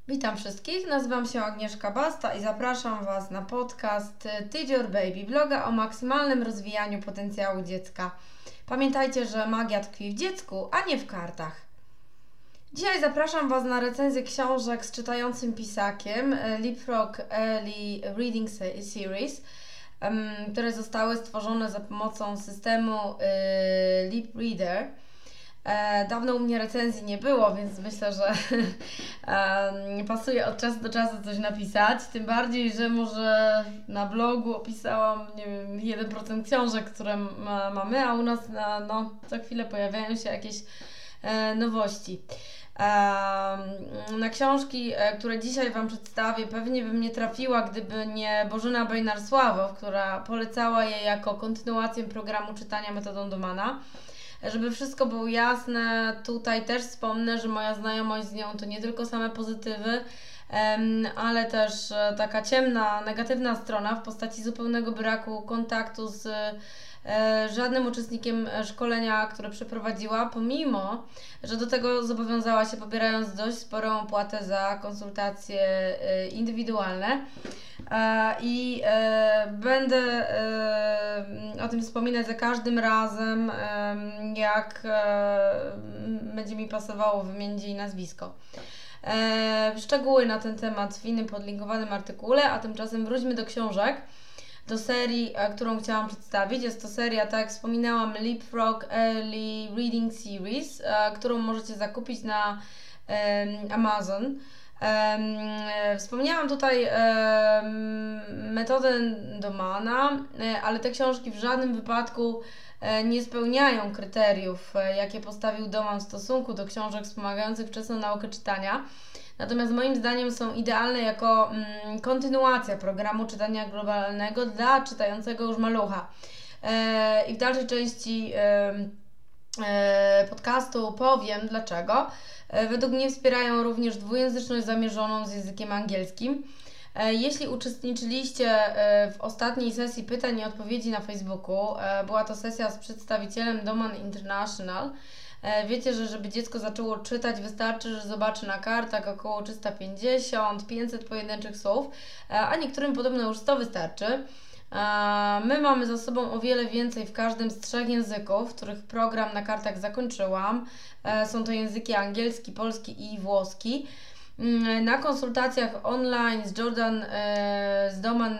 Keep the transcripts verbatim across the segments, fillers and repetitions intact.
Witam wszystkich, nazywam się Agnieszka Basta i zapraszam Was na podcast Teach Your Baby, bloga o maksymalnym rozwijaniu potencjału dziecka. Pamiętajcie, że magia tkwi w dziecku, a nie w kartach. Dzisiaj zapraszam Was na recenzję książek z czytającym pisakiem Leapfrog Early Reading Series, które zostały stworzone za pomocą systemu Leap Reader. Dawno u mnie recenzji nie było, więc myślę, że pasuje od czasu do czasu coś napisać. Tym bardziej, że może na blogu opisałam, nie wiem, jeden procent książek, które ma, mamy, a u nas na, no, co chwilę pojawiają się jakieś e, nowości. E, na książki, e, które dzisiaj Wam przedstawię, pewnie bym nie trafiła, gdyby nie Bożena Bejnar-Sławow, która polecała je jako kontynuację programu czytania metodą Domana. Żeby wszystko było jasne, tutaj też wspomnę, że moja znajomość z nią to nie tylko same pozytywy, ale też taka ciemna, negatywna strona w postaci zupełnego braku kontaktu z żadnym uczestnikiem szkolenia, które przeprowadziła, pomimo że do tego zobowiązała się, pobierając dość sporą opłatę za konsultacje indywidualne. I będę o tym wspominać za każdym razem, jak będzie mi pasowało wymienić jej nazwisko. Szczegóły na ten temat w innym podlinkowanym artykule, a tymczasem wróćmy do książek, do serii, którą chciałam przedstawić. Jest to seria, tak jak wspominałam, Leapfrog Early Reading Series, którą możecie zakupić na Amazon. Um, wspomniałam tutaj um, metodę Domana, ale te książki w żadnym wypadku nie spełniają kryteriów, jakie postawił Doman w stosunku do książek wspomagających wczesną naukę czytania. Natomiast moim zdaniem są idealne jako mm, kontynuacja programu czytania globalnego dla czytającego już malucha. E, I w dalszej części e, e, podcastu powiem dlaczego. Według mnie wspierają również dwujęzyczność zamierzoną z językiem angielskim. Jeśli uczestniczyliście w ostatniej sesji pytań i odpowiedzi na Facebooku, była to sesja z przedstawicielem Doman International, wiecie, że żeby dziecko zaczęło czytać, wystarczy, że zobaczy na kartach około trzysta pięćdziesiąt do pięćset pojedynczych słów, a niektórym podobno już sto wystarczy. My mamy za sobą o wiele więcej w każdym z trzech języków, których program na kartach zakończyłam. Są to języki angielski, polski i włoski. Na konsultacjach online z Jordan z Doman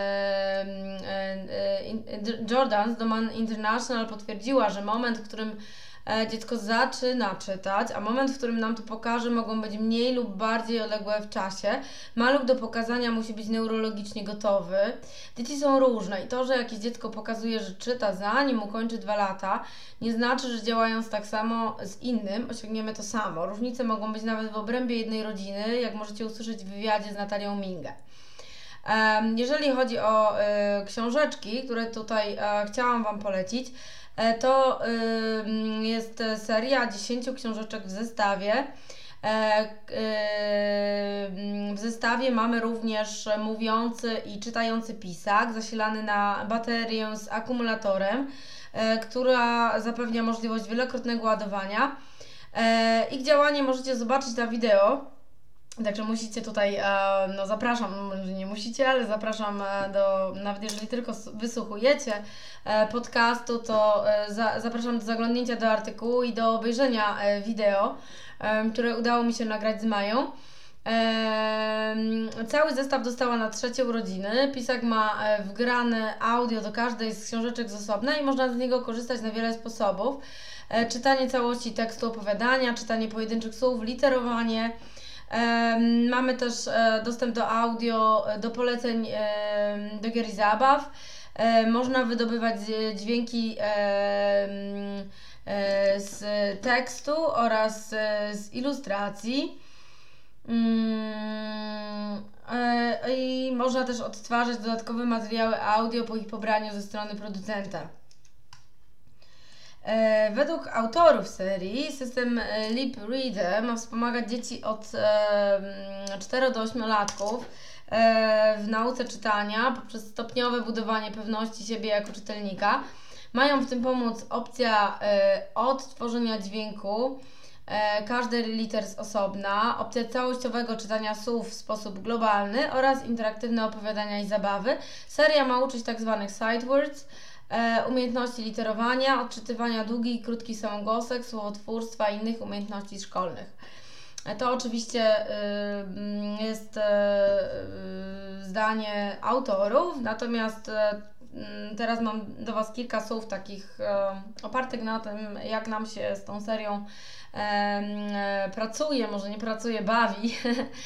Jordan z Doman International potwierdziła, że moment, w którym dziecko zaczyna czytać, a moment, w którym nam to pokaże, mogą być mniej lub bardziej odległe w czasie. Maluch do pokazania musi być neurologicznie gotowy. Dzieci są różne i to, że jakieś dziecko pokazuje, że czyta zanim ukończy dwa lata, nie znaczy, że działając tak samo z innym osiągniemy to samo. Różnice mogą być nawet w obrębie jednej rodziny, jak możecie usłyszeć w wywiadzie z Natalią Mingę. Jeżeli chodzi o y, książeczki, które tutaj y, chciałam Wam polecić, to y, jest seria dziesięciu książeczek w zestawie. E, y, w zestawie mamy również mówiący i czytający pisak zasilany na baterię z akumulatorem, e, która zapewnia możliwość wielokrotnego ładowania. E, ich działanie możecie zobaczyć na wideo. Także musicie tutaj, no zapraszam, no nie musicie, ale zapraszam do, nawet jeżeli tylko wysłuchujecie podcastu, to za, zapraszam do zaglądnięcia do artykułu i do obejrzenia wideo, które udało mi się nagrać z Mają. Cały zestaw dostała na trzecie urodziny. Pisak ma wgrane audio do każdej z książeczek z osobna i można z niego korzystać na wiele sposobów. Czytanie całości tekstu opowiadania, czytanie pojedynczych słów, literowanie. Mamy też dostęp do audio, do poleceń do gier i zabaw. Można wydobywać dźwięki z tekstu oraz z ilustracji. I można też odtwarzać dodatkowe materiały audio po ich pobraniu ze strony producenta. Według autorów serii system Leap Reader ma wspomagać dzieci od czterech do ośmiu latków w nauce czytania poprzez stopniowe budowanie pewności siebie jako czytelnika. Mają w tym pomóc opcja odtworzenia dźwięku każdy liter z osobna, opcja całościowego czytania słów w sposób globalny oraz interaktywne opowiadania i zabawy. Seria ma uczyć tzw. sight words, umiejętności literowania, odczytywania długich i krótkich samogłosek, słowotwórstwa i innych umiejętności szkolnych. To oczywiście jest zdanie autorów, autorów, teraz mam do Was kilka słów takich opartych na tym, jak nam się z tą serią pracuje, może nie pracuje, bawi.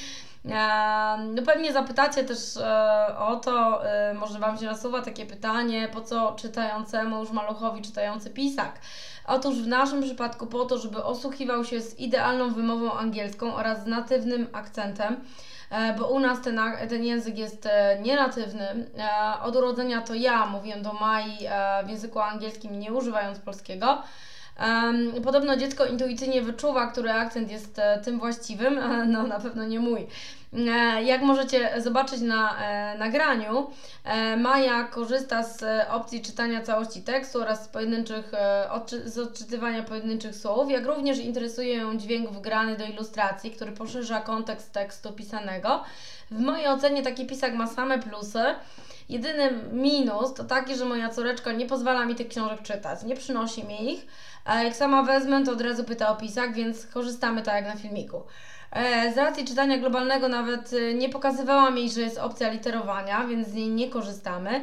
No pewnie zapytacie też o to, może Wam się nasuwa takie pytanie, po co czytającemu już maluchowi czytający pisak? Otóż w naszym przypadku po to, żeby osłuchiwał się z idealną wymową angielską oraz z natywnym akcentem, bo u nas ten, ten język jest nienatywny. Od urodzenia to ja mówię do Mai w języku angielskim, nie używając polskiego. Podobno dziecko intuicyjnie wyczuwa, który akcent jest tym właściwym, no na pewno nie mój. Jak możecie zobaczyć na nagraniu, Maja korzysta z opcji czytania całości tekstu oraz z, pojedynczych, z odczytywania pojedynczych słów, jak również interesuje ją dźwięk wgrany do ilustracji, który poszerza kontekst tekstu pisanego. W mojej ocenie taki pisak ma same plusy. Jedyny minus to taki, że moja córeczka nie pozwala mi tych książek czytać, nie przynosi mi ich, a jak sama wezmę, to od razu pyta o pisak, więc korzystamy tak jak na filmiku. Z racji czytania globalnego nawet nie pokazywałam jej, że jest opcja literowania, więc z niej nie korzystamy.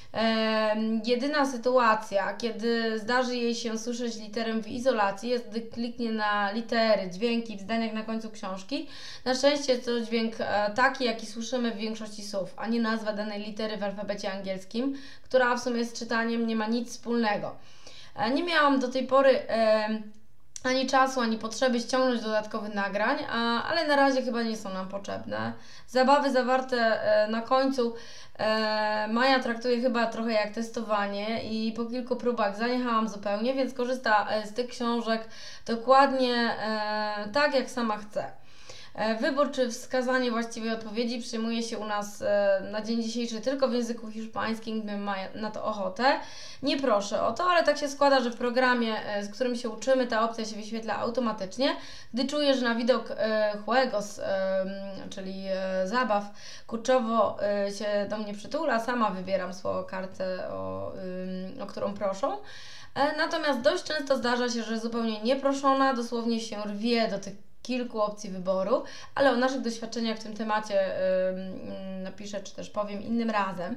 Jedyna sytuacja, kiedy zdarzy jej się słyszeć literę w izolacji, jest gdy kliknie na litery, dźwięki w zdaniach na końcu książki. Na szczęście jest to dźwięk taki, jaki słyszymy w większości słów, a nie nazwa danej litery w alfabecie angielskim, która w sumie z czytaniem nie ma nic wspólnego. Nie miałam do tej pory ani czasu, ani potrzeby ściągnąć dodatkowych nagrań, a, ale na razie chyba nie są nam potrzebne. Zabawy zawarte na końcu e, Maja traktuje chyba trochę jak testowanie i po kilku próbach zaniechałam zupełnie, więc korzysta z tych książek dokładnie e, tak, jak sama chce. Wybór czy wskazanie właściwej odpowiedzi przyjmuje się u nas na dzień dzisiejszy tylko w języku hiszpańskim, gdy ma na to ochotę. Nie proszę o to, ale tak się składa, że w programie, z którym się uczymy, ta opcja się wyświetla automatycznie. Gdy czuję, że na widok juegos, czyli zabaw, kurczowo się do mnie przytula, sama wybieram słowo, kartę, o, o którą proszą. Natomiast dość często zdarza się, że zupełnie nieproszona dosłownie się rwie do tych kilku opcji wyboru, ale o naszych doświadczeniach w tym temacie yy, napiszę, czy też powiem innym razem.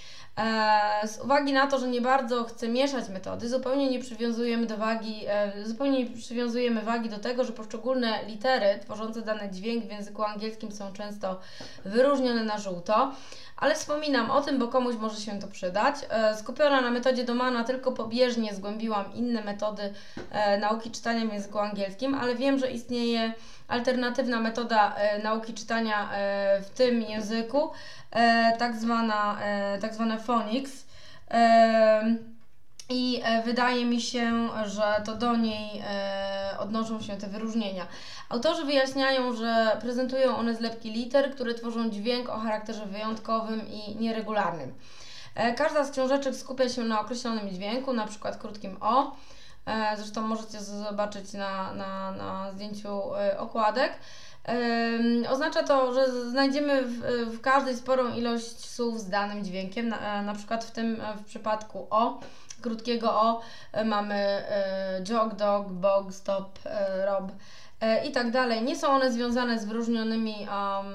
E, z uwagi na to, że nie bardzo chcę mieszać metody, zupełnie nie przywiązujemy do wagi, e, zupełnie nie przywiązujemy wagi do tego, że poszczególne litery tworzące dany dźwięk w języku angielskim są często wyróżnione na żółto, ale wspominam o tym, bo komuś może się to przydać. E, skupiona na metodzie Domana tylko pobieżnie zgłębiłam inne metody e, nauki czytania w języku angielskim, ale wiem, że istnieje alternatywna metoda e, nauki czytania e, w tym języku, e, tak zwana, e, tak zwane phonics. E, I e, wydaje mi się, że to do niej e, odnoszą się te wyróżnienia. Autorzy wyjaśniają, że prezentują one zlepki liter, które tworzą dźwięk o charakterze wyjątkowym i nieregularnym. E, każda z książeczek skupia się na określonym dźwięku, na przykład krótkim o. E, zresztą możecie zobaczyć na, na, na zdjęciu e, okładek. E, oznacza to, że znajdziemy w, w każdej sporą ilość słów z danym dźwiękiem, na, na przykład w tym w przypadku o, krótkiego o mamy e, jog, dog, bog, stop, e, rob e, i tak dalej. Nie są one związane z wyróżnionymi um,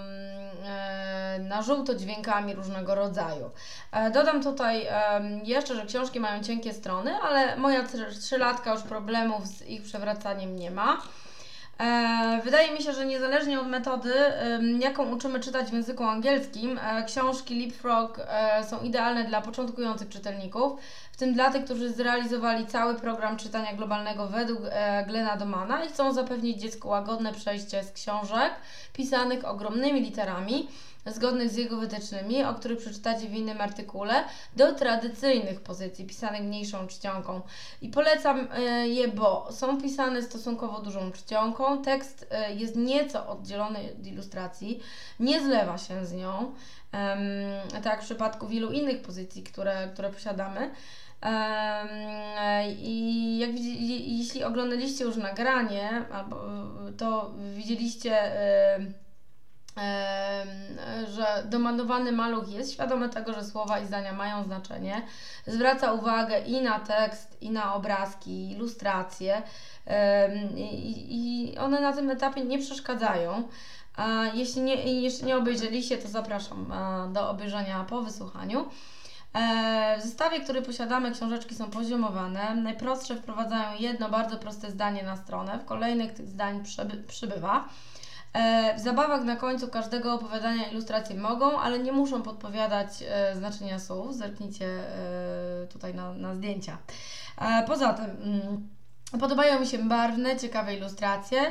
e, na żółto dźwiękami różnego rodzaju. E, dodam tutaj e, jeszcze, że książki mają cienkie strony, ale moja trzylatka już problemów z ich przewracaniem nie ma. Wydaje mi się, że niezależnie od metody, jaką uczymy czytać w języku angielskim, książki Leapfrog są idealne dla początkujących czytelników, w tym dla tych, którzy zrealizowali cały program czytania globalnego według Glena Domana i chcą zapewnić dziecku łagodne przejście z książek pisanych ogromnymi literami, zgodnych z jego wytycznymi, o których przeczytacie w innym artykule, do tradycyjnych pozycji pisanych mniejszą czcionką. I polecam je, bo są pisane stosunkowo dużą czcionką, tekst jest nieco oddzielony od ilustracji, nie zlewa się z nią, tak jak w przypadku wielu innych pozycji, które, które posiadamy. I jak widzi, jeśli oglądaliście już nagranie, to widzieliście, że domandowany maluch jest świadomy tego, że słowa i zdania mają znaczenie, zwraca uwagę i na tekst, i na obrazki, ilustracje, i one na tym etapie nie przeszkadzają. Jeśli nie, jeszcze nie obejrzeliście, to zapraszam do obejrzenia po wysłuchaniu. W zestawie, który posiadamy, książeczki są poziomowane. Najprostsze wprowadzają jedno bardzo proste zdanie na stronę, w kolejnych tych zdań przyby, przybywa. W zabawach na końcu każdego opowiadania ilustracje mogą, ale nie muszą podpowiadać znaczenia słów. Zerknijcie tutaj na, na zdjęcia. Poza tym podobają mi się barwne, ciekawe ilustracje.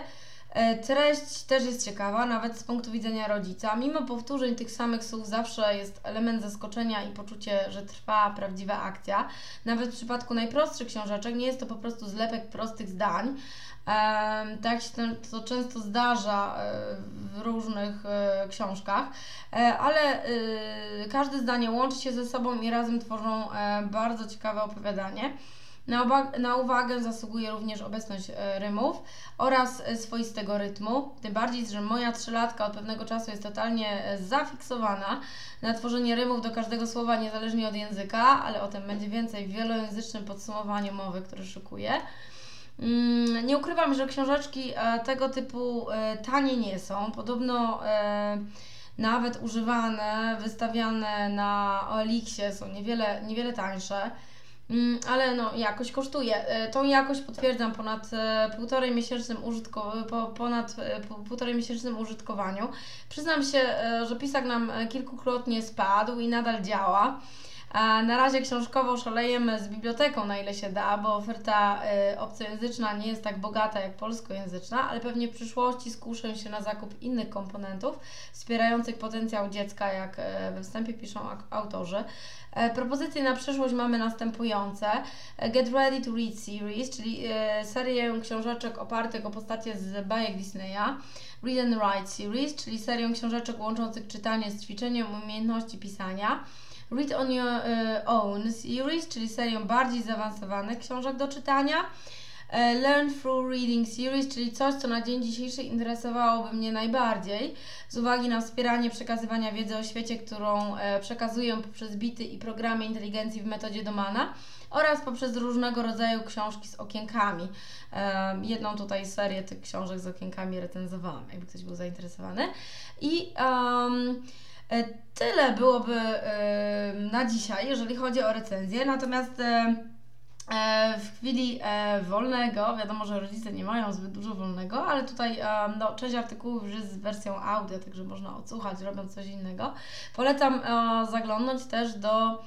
Treść też jest ciekawa, nawet z punktu widzenia rodzica. Mimo powtórzeń tych samych słów zawsze jest element zaskoczenia i poczucie, że trwa prawdziwa akcja. Nawet w przypadku najprostszych książeczek nie jest to po prostu zlepek prostych zdań. Tak się to często zdarza w różnych książkach, ale każde zdanie łączy się ze sobą i razem tworzą bardzo ciekawe opowiadanie. Na, uwag- na uwagę zasługuje również obecność e, rymów oraz e, swoistego rytmu, tym bardziej, że moja trzylatka od pewnego czasu jest totalnie e, zafiksowana na tworzenie rymów do każdego słowa niezależnie od języka, ale o tym będzie więcej w wielojęzycznym podsumowaniu mowy, które szykuję. Mm, nie ukrywam, że książeczki e, tego typu e, tanie nie są, podobno e, nawet używane, wystawiane na O L X-ie są niewiele, niewiele tańsze. Ale no, jakość kosztuje. Tą jakość potwierdzam ponad półtorej miesięcznym użytko- po ponad półtorej miesięcznym użytkowaniu. Przyznam się, że pisak nam kilkukrotnie spadł i nadal działa. A na razie książkowo szalejemy z biblioteką, na ile się da, bo oferta y, obcojęzyczna nie jest tak bogata jak polskojęzyczna, ale pewnie w przyszłości skuszę się na zakup innych komponentów wspierających potencjał dziecka, jak y, we wstępie piszą autorzy. E, propozycje na przyszłość mamy następujące. Get Ready to Read Series, czyli y, serię książeczek opartych o postacie z bajek Disneya. Read and Write Series, czyli serię książeczek łączących czytanie z ćwiczeniem umiejętności pisania. Read on Your Own Series, czyli serię bardziej zaawansowanych książek do czytania. Learn Through Reading Series, czyli coś, co na dzień dzisiejszy interesowałoby mnie najbardziej, z uwagi na wspieranie przekazywania wiedzy o świecie, którą przekazuję poprzez bity i programy inteligencji w metodzie Domana oraz poprzez różnego rodzaju książki z okienkami. Jedną tutaj serię tych książek z okienkami recenzowałam, jakby ktoś był zainteresowany. I um, tyle byłoby na dzisiaj, jeżeli chodzi o recenzję, natomiast w chwili wolnego, wiadomo, że rodzice nie mają zbyt dużo wolnego, ale tutaj no, część artykułów już jest z wersją audio, także można odsłuchać, robiąc coś innego. Polecam zaglądnąć też do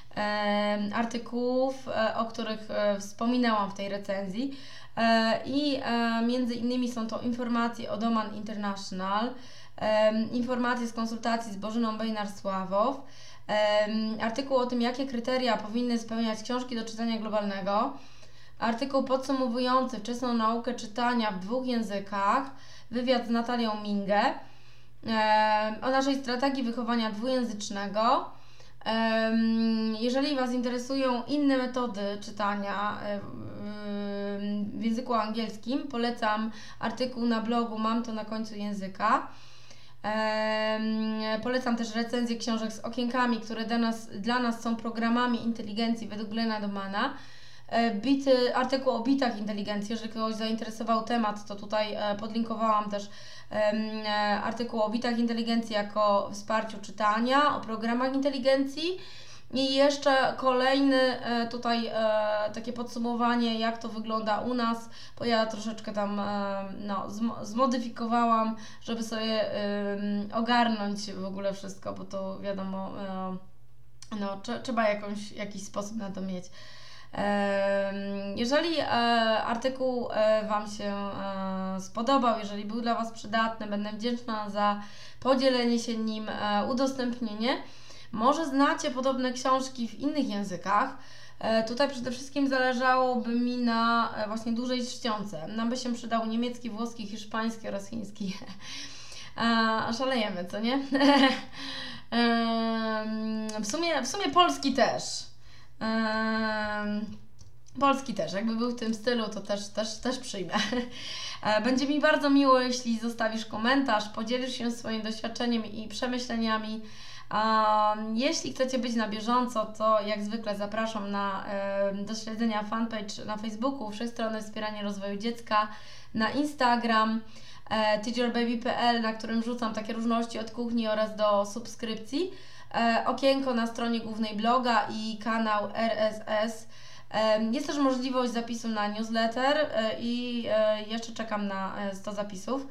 artykułów, o których wspominałam w tej recenzji i między innymi są to informacje o Doman International, Um, informacje z konsultacji z Bożyną Bejnar-Sławow, um, artykuł o tym, jakie kryteria powinny spełniać książki do czytania globalnego, artykuł podsumowujący wczesną naukę czytania w dwóch językach, wywiad z Natalią Mingę, um, o naszej strategii wychowania dwujęzycznego. Um, jeżeli Was interesują inne metody czytania um, w języku angielskim, polecam artykuł na blogu Mam to na końcu języka. Um, polecam też recenzję książek z okienkami, które dla nas, dla nas są programami inteligencji według Glena Domana. Bity, artykuł o bitach inteligencji, jeżeli kogoś zainteresował temat, to tutaj podlinkowałam też um, artykuł o bitach inteligencji jako wsparciu czytania, o programach inteligencji. I jeszcze kolejny tutaj e, takie podsumowanie, jak to wygląda u nas, bo ja troszeczkę tam e, no, zmodyfikowałam, żeby sobie e, ogarnąć w ogóle wszystko, bo to wiadomo, e, no, tr- trzeba jakąś, jakiś sposób na to mieć. E, jeżeli e, artykuł e, Wam się e, spodobał, jeżeli był dla Was przydatny, będę wdzięczna za podzielenie się nim, e, udostępnienie. Może znacie podobne książki w innych językach. E, tutaj przede wszystkim zależałoby mi na e, właśnie dużej czcionce. Nam by się przydał niemiecki, włoski, hiszpański oraz chiński. e, szalejemy, co nie? e, w, sumie, w sumie polski też. Polski też, jakby był w tym stylu, to też, też, też przyjmę. Będzie mi bardzo miło, jeśli zostawisz komentarz, podzielisz się swoim doświadczeniem i przemyśleniami. Jeśli chcecie być na bieżąco, to jak zwykle zapraszam na, do śledzenia fanpage na Facebooku, Wszechstronne Wspieranie Rozwoju Dziecka, na Instagram, teacherbaby kropka p l, na którym wrzucam takie różności od kuchni oraz do subskrypcji, okienko na stronie głównej bloga i kanał R S S. Jest też możliwość zapisu na newsletter i jeszcze czekam na sto zapisów.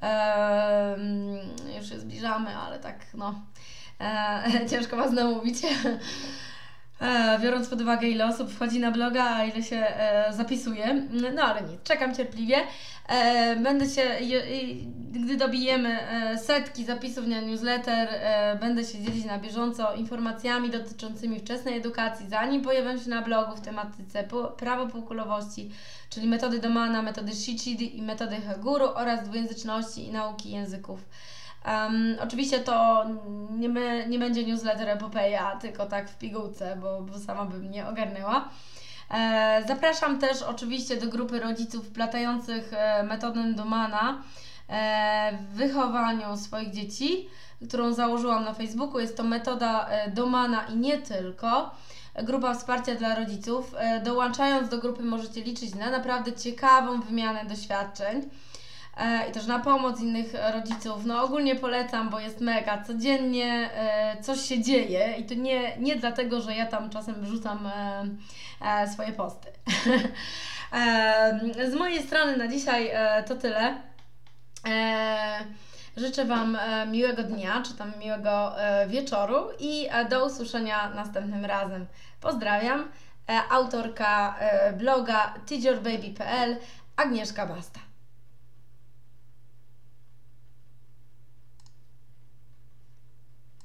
Już się zbliżamy, ale tak no ciężko Was namówić. Biorąc pod uwagę, ile osób wchodzi na bloga, a ile się e, zapisuje. No ale nic, czekam cierpliwie. E, będę się, je, gdy dobijemy e, setki zapisów na newsletter, e, będę się dzielić na bieżąco informacjami dotyczącymi wczesnej edukacji, zanim pojawią się na blogu w tematyce prawo półkulowości, czyli metody Domana, metody Shichidi i metody Heguru oraz dwujęzyczności i nauki języków. Um, oczywiście to nie, my, nie będzie newsletter epopeja, tylko tak w pigułce, bo, bo sama bym nie ogarnęła. E, zapraszam też oczywiście do grupy rodziców wplatających e, metodę Domana e, w wychowaniu swoich dzieci, którą założyłam na Facebooku. Jest to metoda e, Domana i nie tylko. Grupa wsparcia dla rodziców. E, dołączając do grupy możecie liczyć na naprawdę ciekawą wymianę doświadczeń i też na pomoc innych rodziców. No ogólnie polecam, bo jest mega. Codziennie e, coś się dzieje i to nie, nie dlatego, że ja tam czasem wrzucam e, e, swoje posty. e, z mojej strony na dzisiaj e, to tyle. E, życzę Wam e, miłego dnia, czy tam miłego e, wieczoru i e, do usłyszenia następnym razem. Pozdrawiam. E, autorka e, bloga teacherbaby kropka p l Agnieszka Basta.